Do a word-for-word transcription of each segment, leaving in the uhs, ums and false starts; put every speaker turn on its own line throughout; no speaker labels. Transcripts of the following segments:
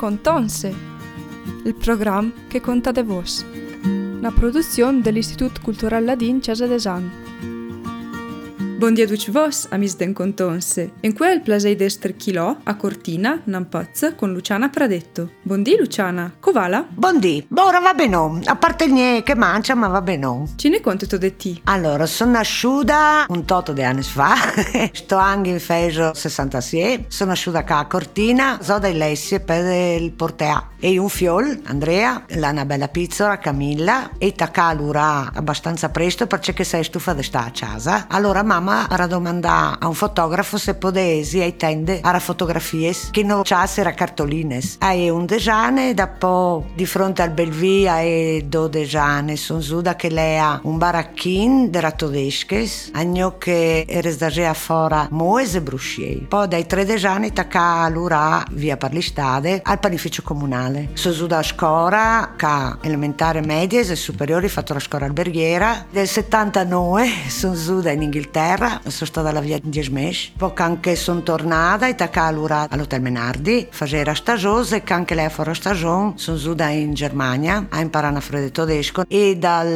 Contonse, il programma che conta de vos, una produzione dell'Istituto Culturale Ladin Casa d'Esan. Buongiorno a tutti vos, amici den Contonse. In cui è il piacere di essere chilò a Cortina, Nampazza, con Luciana Pradetto. Buondì Luciana, covala?
Buondì, ora va bene, a parte il niente che mangia, ma va bene.
Ci ne conti tu di te?
Allora, sono nasciuta un tot di anni fa, sto anche in fejo sessantasei, sono nasciuta qua a Cortina, so dai Lessie per il Portea. E un fiol, Andrea, l'ana bella pizzola, Camilla, e tacca l'ura abbastanza presto perché sei stufa di stare a casa. Allora mamma ha domandato a un fotografo se potessi ai tende a fotografie che non c'era cartolines. E un dejane, dopo di fronte al Belvia e do dejane, sono giuda che lei ha un baracchin della tedesches, agno che era da fora moes e brusciei. Poi dai tre dejane tacca l'ura via per l'istade al panificio comunale. Sono giuda a scuola, che elementare, medie e superiori, ho fatto la scuola alberghiera. Nel settantanove sono giuda in Inghilterra, sono stata alla via dieci mesi. Poi anche sono tornata e tacca all'ura all'Hotel Menardi, faceva stagione e anche lei fuori stagione. Sono giuda in Germania a imparare a fare tedesco e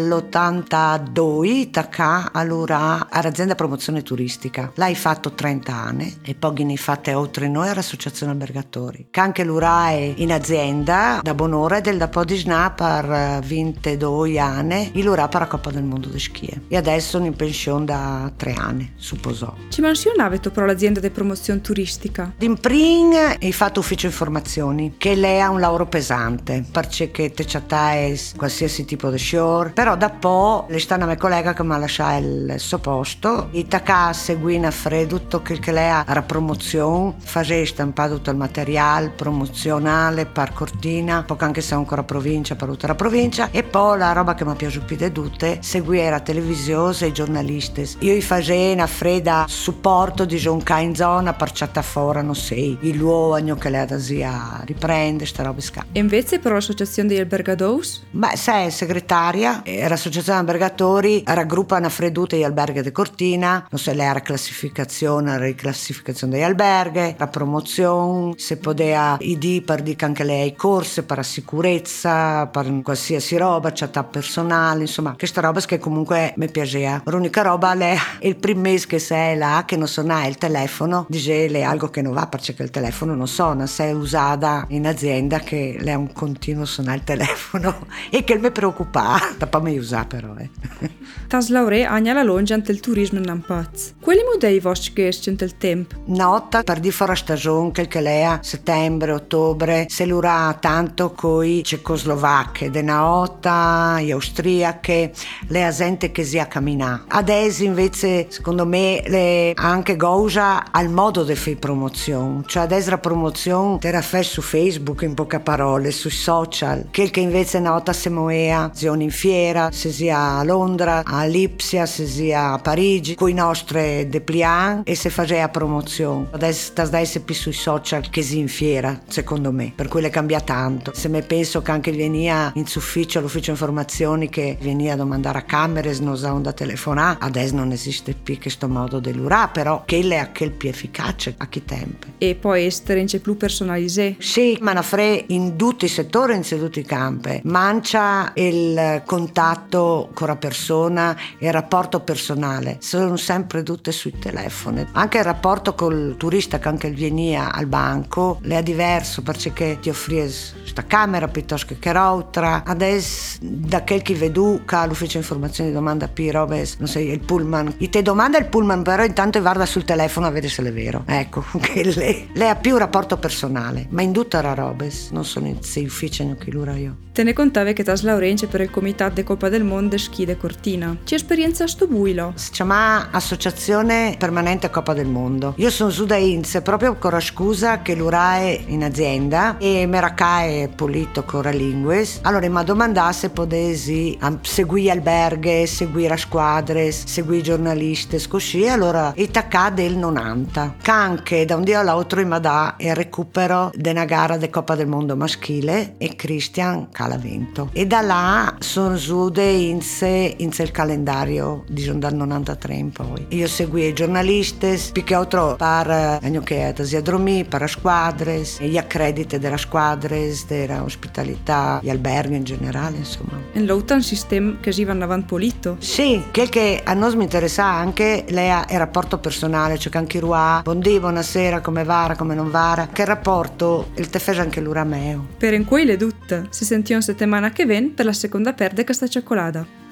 dall'ottantadue tacca all'ura all'azienda promozione turistica. L'hai fatto trenta anni e poi ne fate oltre noi all'associazione albergatori. Che anche l'ura è in azienda da Bonora del da Podisna per ventidue anni e l'ura per la Coppa del Mondo di Schie. E adesso sono in pensione da tre anni, supposò.
Ci menzionava tu però l'azienda di promozione turistica?
In prim hai fatto ufficio informazioni, che lei ha un lavoro pesante, perché te c'hai qualsiasi tipo di shore, però da po' le sta una mia collega che mi ha lasciato il suo posto, e tacca seguire a freddo tutto quel che lei ha la promozione, faceva stampare tutto il materiale promozionale per Cortina, poi anche se è ancora provincia, per tutta la provincia, e poi la roba che mi piace più di tutte, seguire la televisione e i giornalisti. Io i facevo una fredda supporto di Gionca in zona per chatta fora, non sei, il luogo che lei da riprende, sta roba sca.
E invece per l'associazione degli albergados?
Beh, sei segretaria, e l'associazione albergatori raggruppa una freduta di alberghi di Cortina, non so, lei ha la classificazione, la riclassificazione degli alberghi, la promozione, se poteva i di per di anche lei corse per la sicurezza, per qualsiasi roba, chatta personale, insomma, questa roba che comunque mi piaceva. L'unica roba lei è il primo mese che sei là, che non suona il telefono, dice lei algo che non va perché il telefono non suona, sei usata in azienda che lei ha un continuo suonare il telefono e che mi preoccupa, da poi mi usa però. Eh.
Tas laure agna la longe ante il turismo in Nampaz. Quali modei vostri che esce il tempo?
Nota per di fora stagione che lei ha settembre, ottobre, se l'ura tanto coi cecoslovacche, de naota, gli austriache, le gente che si a camminare. Adesso invece, secondo me, le anche gauja al modo di fare promozione. Cioè adesso la promozione era fatta su Facebook, in poche parole, sui social. Quel che invece nota se moea, sia in fiera, se sia a Londra, a Lipsia, se sia a Parigi, con i nostri depliant e se faceva promozione. Adesso sta adesso più sui social che si in fiera, secondo me. Per cui le cambia tanto. Se me penso che anche veniva in ufficio, all'ufficio informazioni, che veniva a domandare a camere, non usavano da telefonare, adesso non esiste più questo modo di l'ura, però che è anche più efficace a che tempo.
E poi essere in più personalizzé?
Sì, ma fre in tutti i settori, in tutti i campi. Mancia il contatto con la persona, il rapporto personale, sono sempre tutte sui telefoni. Anche il rapporto col turista che anche veniva al banco, le è diverso perché ti offri sta camera piuttosto che l'altra. Adesso da quel che vedo che l'ufficio informazioni domanda più robe, non so, il pullman, e te domanda il pullman, però intanto guarda sul telefono a vedere se è vero. Ecco, che lei, lei ha più rapporto personale, ma in tutta la roba non sono in sei uffici che l'ura io.
Te ne contavi che tas laurence per il comitato de Coppa del Mondo Schi de Cortina. Che esperienza sto builo?
Si chiama Associazione Permanente Coppa del Mondo. Io sono su da Inze proprio con la scusa che l'ura è in azienda e meracae pulito con la lingues. Allora mi ha domandato se potessi seguire alberghe, seguire a squadre, seguire giornalisti giornaliste così, allora itacà del novanta canche da un dia all'altro in Madà e recupero de una gara de Coppa del Mondo maschile e Cristian Calavento e da là sono sude inse inse il calendario di dal novantatré in poi io seguì i giornalisti più che altro per eh, che si adromì per le squadre e gli accrediti della squadre della ospitalità gli alberghi in generale insomma
e l'auto un sistema che si va avanti polito
sì che che a noi mi interessa anche lei ha il rapporto personale cioè che anche Ruà buondì buonasera come vara come non vara che rapporto il te fece anche l'urameo
per in cui le dutte si sentì una settimana che ven per la seconda perde questa cioccolata.